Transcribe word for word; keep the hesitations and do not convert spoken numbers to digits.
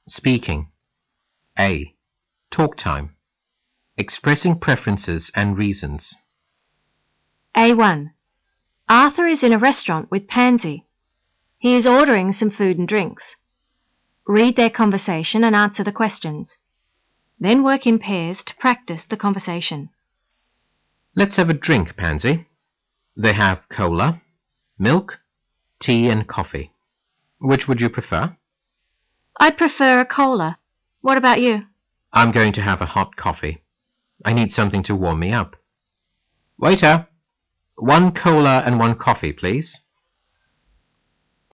Speaking. A. Talk time. Expressing preferences and reasons. A one. Arthur is in a restaurant with Pansy. He is ordering some food and drinks. Read their conversation and answer the questions. Then work in pairs to practice the conversation. Let's have a drink, Pansy. They have cola, milk, tea and coffee. Which would you prefer? I'd prefer a cola. What about you? I'm going to have a hot coffee. I need something to warm me up. Waiter, one cola and one coffee, please.